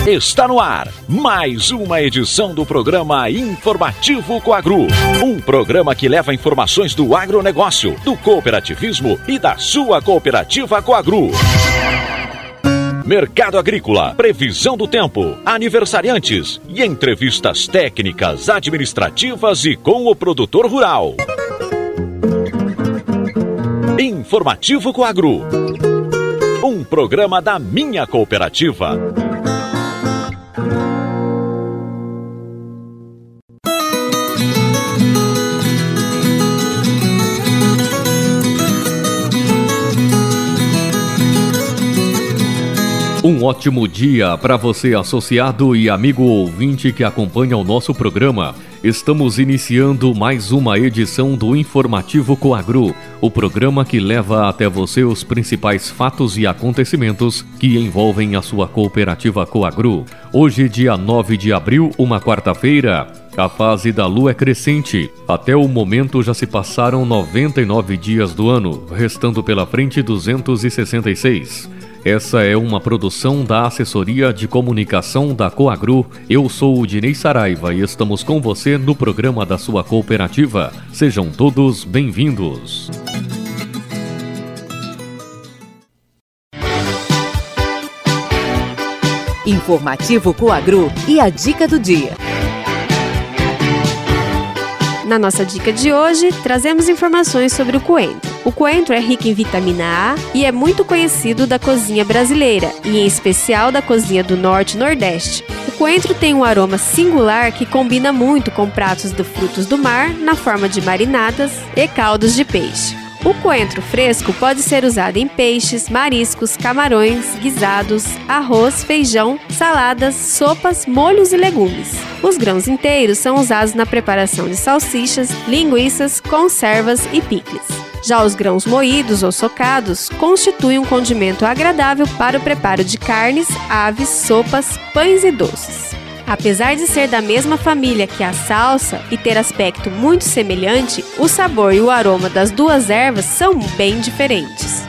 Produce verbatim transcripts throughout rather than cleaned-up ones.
Está no ar mais uma edição do programa Informativo Coagru. Um programa que leva informações do agronegócio, do cooperativismo e da sua cooperativa Coagru. Mercado agrícola, previsão do tempo, aniversariantes e entrevistas técnicas, administrativas e com o produtor rural. Informativo Coagru. Um programa da minha cooperativa. Um ótimo dia para você, associado e amigo ouvinte que acompanha o nosso programa. Estamos iniciando mais uma edição do Informativo Coagru, o programa que leva até você os principais fatos e acontecimentos que envolvem a sua cooperativa Coagru. Hoje, dia nove de abril, uma quarta-feira, a fase da lua é crescente. Até o momento já se passaram noventa e nove dias do ano, restando pela frente duzentos e sessenta e seis. Essa é uma produção da Assessoria de Comunicação da Coagru. Eu sou o Dinei Saraiva e estamos com você no programa da sua cooperativa. Sejam todos bem-vindos. Informativo Coagru e a dica do dia. Na nossa dica de hoje, trazemos informações sobre o coentro. O coentro é rico em vitamina A e é muito conhecido da cozinha brasileira, e em especial da cozinha do Norte e Nordeste. O coentro tem um aroma singular que combina muito com pratos de frutos do mar, na forma de marinadas e caldos de peixe. O coentro fresco pode ser usado em peixes, mariscos, camarões, guisados, arroz, feijão, saladas, sopas, molhos e legumes. Os grãos inteiros são usados na preparação de salsichas, linguiças, conservas e picles. Já os grãos moídos ou socados constituem um condimento agradável para o preparo de carnes, aves, sopas, pães e doces. Apesar de ser da mesma família que a salsa e ter aspecto muito semelhante, o sabor e o aroma das duas ervas são bem diferentes.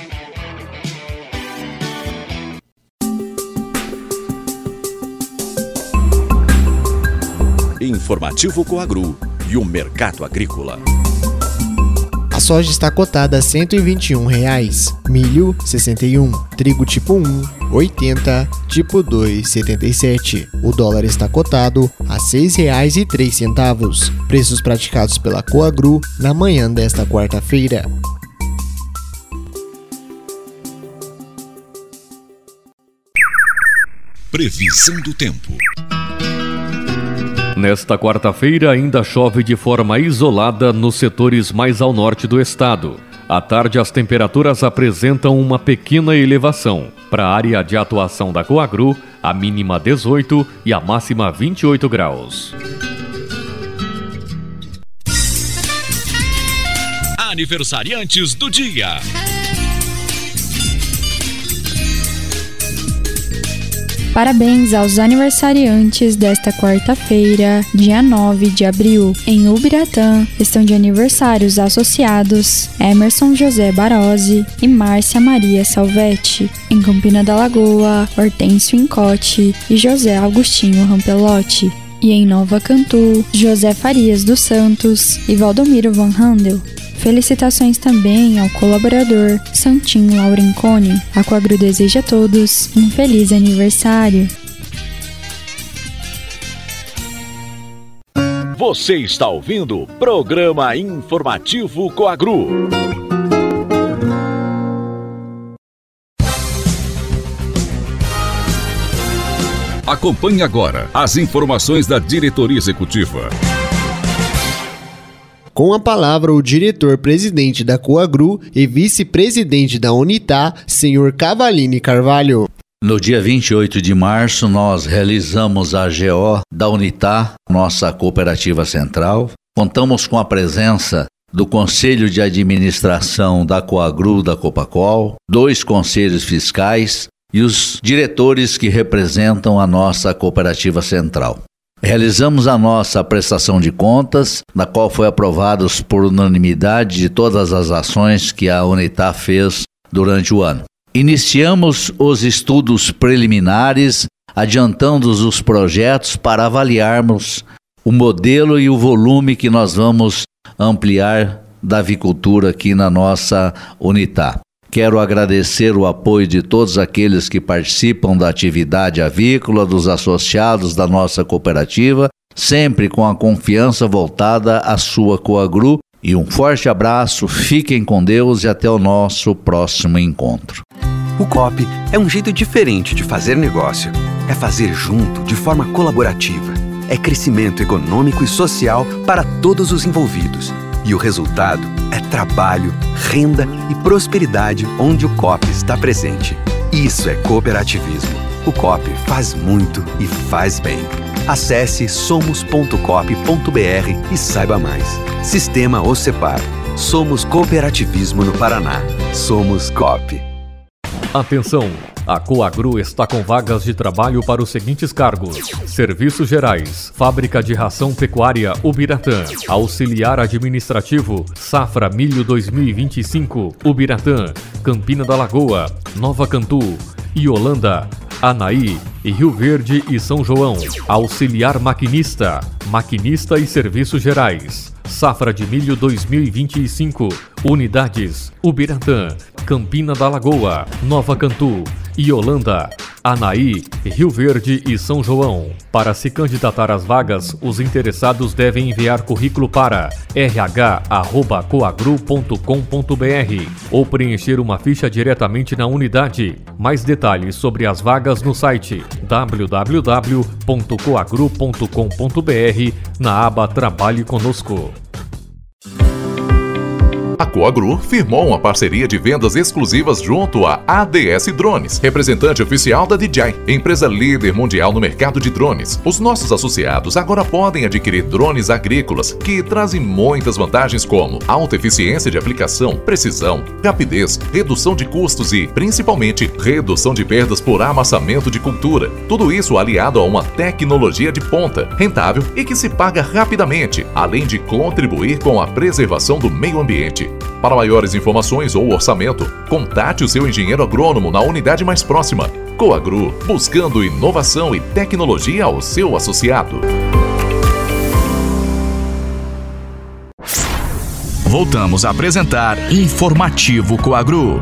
Informativo Coagru e o mercado agrícola. A soja está cotada a cento e vinte e um reais, milho sessenta e um, trigo tipo um, oitenta, tipo dois, setenta e sete. O dólar está cotado a seis reais e três centavos. Preços praticados pela Coagru na manhã desta quarta-feira. Previsão do tempo. Nesta quarta-feira ainda chove de forma isolada nos setores mais ao norte do estado. À tarde as temperaturas apresentam uma pequena elevação. Para a área de atuação da Coagru, a mínima dezoito e a máxima vinte e oito graus. Aniversariantes do dia. Parabéns aos aniversariantes desta quarta-feira, dia nove de abril. Em Ubiratã, estão de aniversários associados Emerson José Barozzi e Márcia Maria Salvetti. Em Campina da Lagoa, Hortêncio Incote e José Agostinho Rampelotti. E em Nova Cantu, José Farias dos Santos e Valdomiro Van Handel. Felicitações também ao colaborador Santinho Laurincone. A Coagru deseja a todos um feliz aniversário. Você está ouvindo o programa Informativo Coagru. Acompanhe agora as informações da diretoria executiva. Com a palavra, o diretor-presidente da Coagru e vice-presidente da Unitá, senhor Cavalini Carvalho. No dia vinte e oito de março, nós realizamos a G O da Unitá, nossa cooperativa central. Contamos com a presença do Conselho de Administração da Coagru da Copacol, dois conselhos fiscais e os diretores que representam a nossa cooperativa central. Realizamos a nossa prestação de contas, na qual foi aprovados por unanimidade de todas as ações que a Unitá fez durante o ano. Iniciamos os estudos preliminares adiantando os projetos para avaliarmos o modelo e o volume que nós vamos ampliar da avicultura aqui na nossa Unitá. Quero agradecer o apoio de todos aqueles que participam da atividade avícola, dos associados da nossa cooperativa, sempre com a confiança voltada à sua Coagru. E um forte abraço, fiquem com Deus e até o nosso próximo encontro. O Coop é um jeito diferente de fazer negócio. É fazer junto, de forma colaborativa. É crescimento econômico e social para todos os envolvidos. E o resultado é trabalho, renda e prosperidade onde o Coop está presente. Isso é cooperativismo. O Coop faz muito e faz bem. Acesse somos ponto coop ponto br e saiba mais. Sistema Ocepar. Somos cooperativismo no Paraná. Somos Coop. Atenção! A Coagru está com vagas de trabalho para os seguintes cargos: Serviços Gerais, Fábrica de Ração Pecuária Ubiratã, Auxiliar Administrativo, Safra Milho dois mil e vinte e cinco, Ubiratã, Campina da Lagoa, Nova Cantu, Iolanda, Anaí, Rio Verde e São João. Auxiliar Maquinista, Maquinista e Serviços Gerais, Safra de Milho dois mil e vinte e cinco, Unidades, Ubiratã, Campina da Lagoa, Nova Cantu, Iolanda, Anaí, Rio Verde e São João. Para se candidatar às vagas, os interessados devem enviar currículo para r h arroba coagru ponto com ponto b r ou preencher uma ficha diretamente na unidade. Mais detalhes sobre as vagas no site w w w ponto coagru ponto com ponto b r na aba Trabalhe Conosco. A Coagru firmou uma parceria de vendas exclusivas junto à A D S Drones, representante oficial da D J I, empresa líder mundial no mercado de drones. Os nossos associados agora podem adquirir drones agrícolas que trazem muitas vantagens como alta eficiência de aplicação, precisão, rapidez, redução de custos e, principalmente, redução de perdas por amassamento de cultura. Tudo isso aliado a uma tecnologia de ponta, rentável e que se paga rapidamente, além de contribuir com a preservação do meio ambiente. Para maiores informações ou orçamento, contate o seu engenheiro agrônomo na unidade mais próxima. Coagru, buscando inovação e tecnologia ao seu associado. Voltamos a apresentar Informativo Coagru.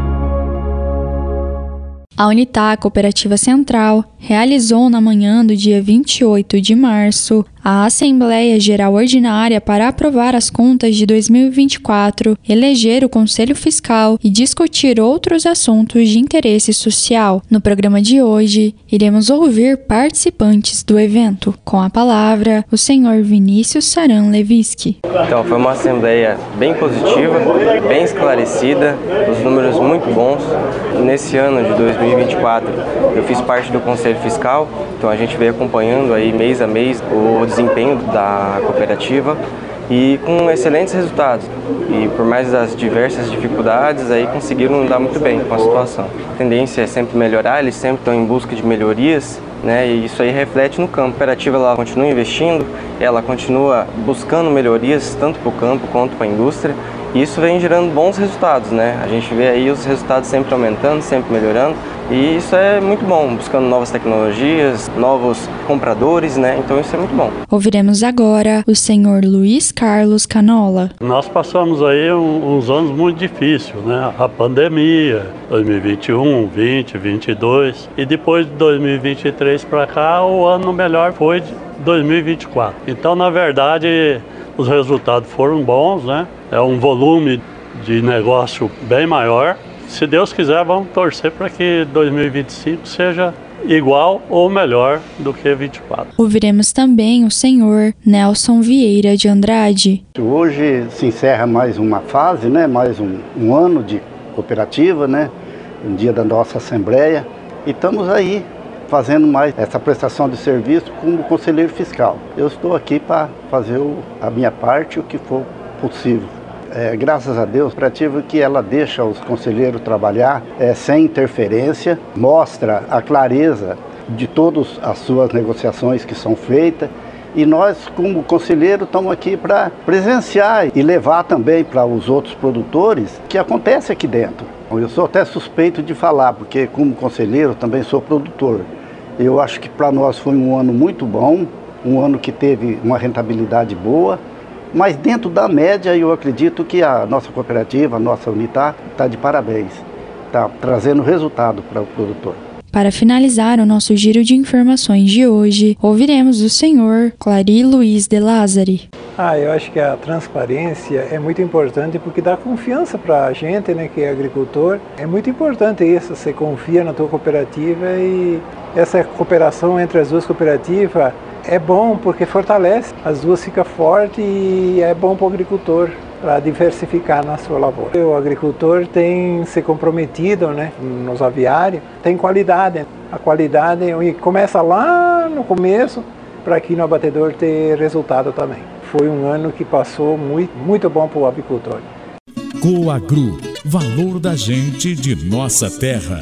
A Unitá Cooperativa Central realizou na manhã do dia vinte e oito de março a Assembleia Geral Ordinária para aprovar as contas de dois mil e vinte e quatro, eleger o Conselho Fiscal e discutir outros assuntos de interesse social. No programa de hoje, iremos ouvir participantes do evento. Com a palavra, o senhor Vinícius Saran Leviski. Então, foi uma assembleia bem positiva, bem esclarecida, os números muito bons. Nesse ano de dois mil e vinte e quatro, eu fiz parte do Conselho Fiscal, então a gente veio acompanhando aí mês a mês o desempenho da cooperativa e com excelentes resultados. E por mais das diversas dificuldades, aí conseguiram andar muito bem com a situação. A tendência é sempre melhorar, eles sempre estão em busca de melhorias, né? E isso aí reflete no campo. A cooperativa ela continua investindo, ela continua buscando melhorias tanto para o campo quanto para a indústria. E isso vem gerando bons resultados, né? A gente vê aí os resultados sempre aumentando, sempre melhorando. E isso é muito bom, buscando novas tecnologias, novos compradores, né? Então isso é muito bom. Ouviremos agora o senhor Luiz Carlos Canola. Nós passamos aí uns anos muito difíceis, né? A pandemia, dois mil e vinte e um, vinte, vinte e dois. E depois de dois mil e vinte e três para cá, o ano melhor foi de dois mil e vinte e quatro. Então, na verdade, os resultados foram bons, né? É um volume de negócio bem maior. Se Deus quiser, vamos torcer para que dois mil e vinte e cinco seja igual ou melhor do que vinte e quatro. Ouviremos também o senhor Nelson Vieira de Andrade. Hoje se encerra mais uma fase, né? Mais um, um ano de cooperativa, né? Um dia da nossa assembleia. E estamos aí fazendo mais essa prestação de serviço como conselheiro fiscal. Eu estou aqui para fazer o, a minha parte, o que for possível. É, graças a Deus, a cooperativa que ela deixa os conselheiros trabalhar é, sem interferência, mostra a clareza de todas as suas negociações que são feitas. E nós, como conselheiro, estamos aqui para presenciar e levar também para os outros produtores o que acontece aqui dentro. Eu sou até suspeito de falar, porque como conselheiro também sou produtor. Eu acho que para nós foi um ano muito bom, um ano que teve uma rentabilidade boa, mas dentro da média eu acredito que a nossa cooperativa, a nossa Unitar, está de parabéns, está trazendo resultado para o produtor. Para finalizar o nosso giro de informações de hoje, ouviremos o senhor Clary Luiz de Lázari. Ah, eu acho que a transparência é muito importante porque dá confiança para a gente, né, que é agricultor. É muito importante isso, você confia na tua cooperativa e essa cooperação entre as duas cooperativas é bom porque fortalece, as duas ficam fortes e é bom para o agricultor, para diversificar na sua lavoura. O agricultor tem se comprometido, né, nos aviários, tem qualidade. A qualidade começa lá no começo para aqui no abatedor ter resultado também. Foi um ano que passou muito, muito bom para o avicultor. Coagro, valor da gente de nossa terra.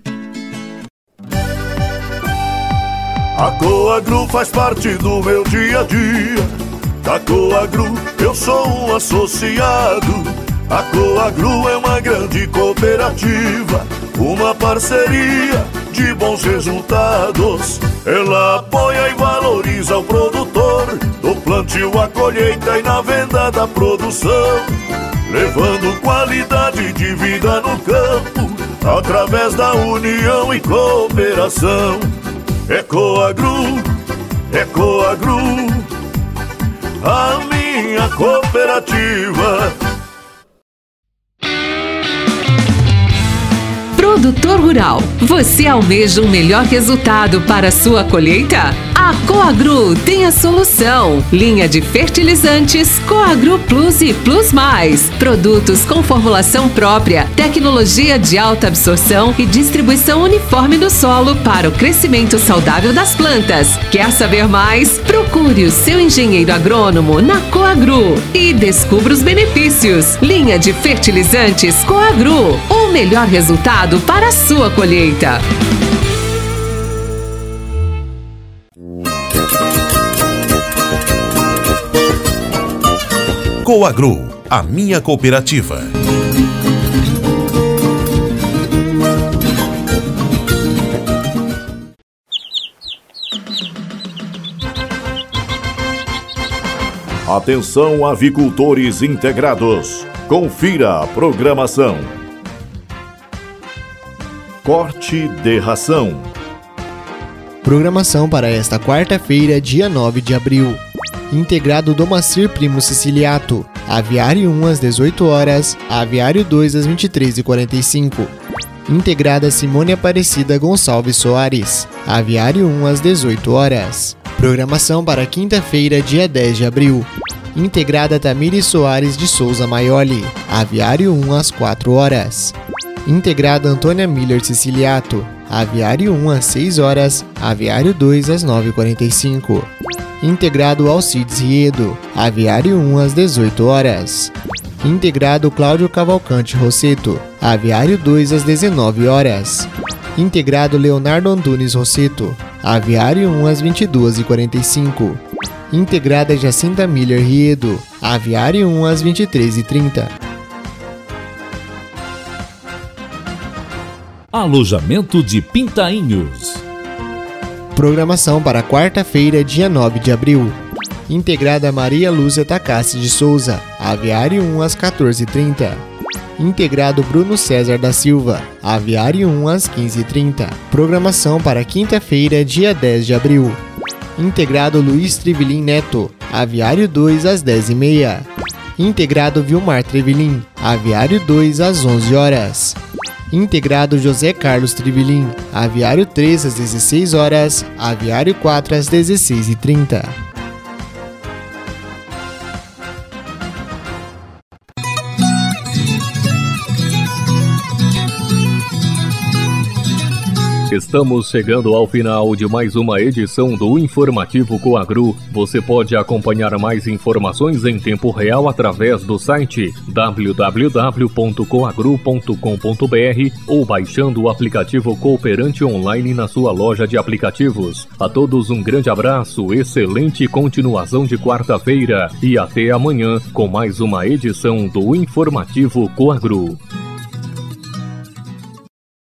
A Coagro faz parte do meu dia a dia. Da Coagro eu sou um associado. A Coagro é uma grande cooperativa, uma parceria de bons resultados. Ela apoia e valoriza o produtor, do plantio à colheita e na venda da produção, levando qualidade de vida no campo, através da união e cooperação. É Coagro, é Coagro, a minha cooperativa. Produtor rural, você almeja um melhor resultado para a sua colheita? A Coagro tem a solução. Linha de fertilizantes Coagro Plus e Plus Mais. Produtos com formulação própria, tecnologia de alta absorção e distribuição uniforme no solo para o crescimento saudável das plantas. Quer saber mais? Procure o seu engenheiro agrônomo na Coagro e descubra os benefícios. Linha de fertilizantes Coagro, o melhor resultado para a sua colheita. Coagro, a minha cooperativa. Atenção, avicultores integrados. Confira a programação. Corte de ração. Programação para esta quarta-feira, dia nove de abril. Integrado Domacir Primo Siciliato. Aviário um às dezoito horas, Aviário dois às vinte e três e quarenta e cinco. Integrada Simone Aparecida Gonçalves Soares. Aviário um às dezoito horas. Programação para quinta-feira, dia dez de abril. Integrada Tamires Soares de Souza Maioli. Aviário um às quatro horas. Integrada Antônia Miller Siciliato. Aviário um às seis horas, Aviário dois às nove e quarenta e cinco. Integrado Alcides Riedo. Aviário um às dezoito horas. Integrado Cláudio Cavalcante Rosseto. Aviário dois às dezenove horas. Integrado Leonardo Antunes Rosseto. Aviário um às vinte e duas e quarenta e cinco. Integrada Jacinta Miller Riedo. Aviário um às vinte e três e trinta. Alojamento de Pintainhos. Programação para quarta-feira, dia nove de abril. Integrada Maria Lúcia Takassi de Souza. Aviário um às quatorze e trinta. Integrado Bruno César da Silva. Aviário um às quinze e trinta. Programação para quinta-feira, dia dez de abril. Integrado Luiz Trivelin Neto. Aviário dois às dez e meia. Integrado Vilmar Trevelin. Aviário dois às onze horas. Integrado José Carlos Trivelin. Aviário três às dezesseis horas. Aviário quatro às dezesseis e trinta. Estamos chegando ao final de mais uma edição do Informativo Coagro. Você pode acompanhar mais informações em tempo real através do site w w w ponto coagro ponto com ponto b r ou baixando o aplicativo Cooperante Online na sua loja de aplicativos. A todos um grande abraço, excelente continuação de quarta-feira e até amanhã com mais uma edição do Informativo Coagro.